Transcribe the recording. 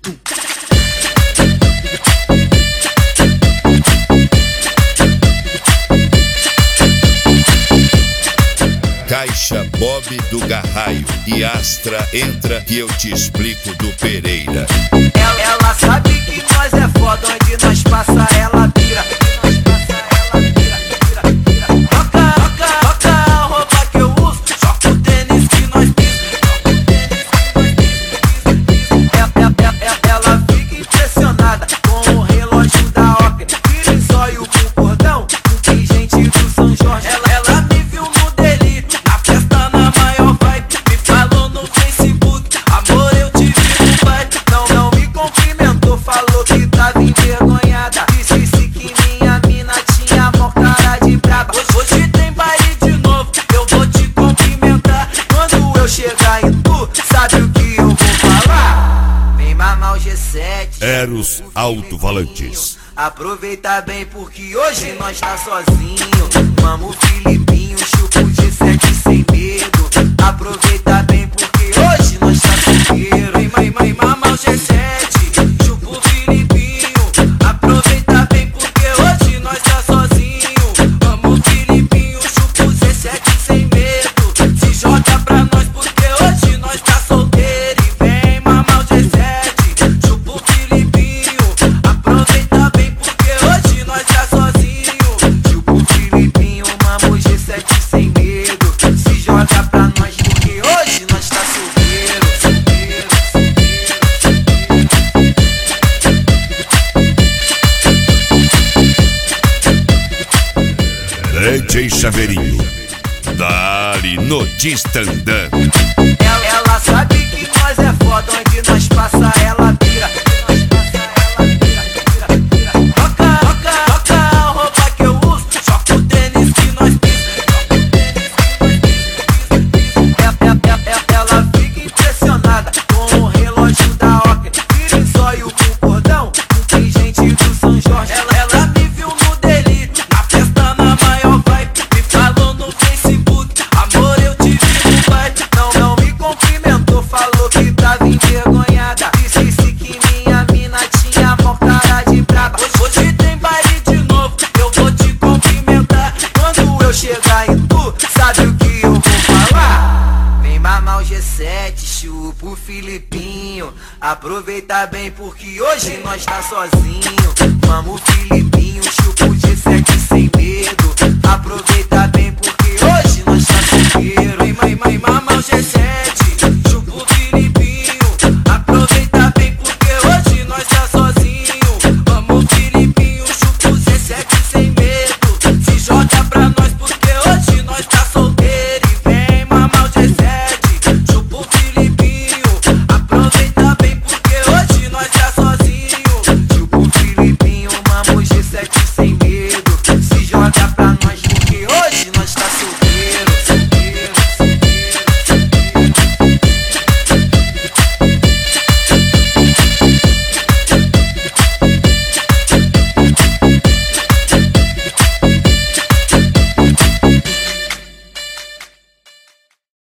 Caixa Bob do Garraio e Astra, entra que eu te explico do Pereira. Ela sabe que nós é foda, onde nós passa ela vira. Toca a roupa que eu uso, joga o tênis que nós pisa. Ela fica impressionada com o relógio da ópera. Vira em zóio com o cordão, tem gente do São Jorge. Ela me viu no delírio, na festa na maior vibe. Me falou no Facebook, amor eu te vi no baile. Não me cumprimentou, falou que tava envergonhada. Disse que minha mina tinha mó cara de braba. Hoje tem baile de novo, eu vou te cumprimentar. Quando eu chegar em tu, sabe o que eu vou falar? Vem mamar o G7, Eros Alto-Falantes. aproveita bem porque hoje nós tá sozinho. Vamos Filipinho, chupa o G7 sem medo. Aproveita bem porque hoje nós tá solteiro. Vem mamar o G7, chupa o Filipinho. Aproveita bem porque hoje nós tá sozinho. Vamos Filipinho, chupa o G7 sem medo. Se joga pra nós porque hoje nós tá solteiro. E vem mamar o G7, chupa o Filipinho. Aproveita bem porque hoje nós tá sozinho. Chupa o Filipinho, mama o G7 sem medo. Se joga pra nós porque hoje nós tá solteiro. DJ Chaveirinho, dali no Distandã. Ela sabe que nós é foda, onde nós passa ela vira. Toca a roupa que eu uso, joga o tênis que nós pisa. Ela fica impressionada com o relógio da ópera. Vira em zóio com o cordão, tem gente do São Jorge. Ela me viu no delírio, na festa na maior vibe. Me falou no Facebook, amor eu te vi no baile. Não me cumprimentou, falou que tava envergonhada. Disse que minha mina tinha mó cara de braba. Hoje tem baile de novo, eu vou te cumprimentar. Quando eu chegar em tu, sabe o que eu vou falar? Vem mamar o G7, chupa o Filipinho. Aproveita bem porque hoje nós tá sozinho. Vamos Filipinho, chupa o G7 sem medo. Aproveita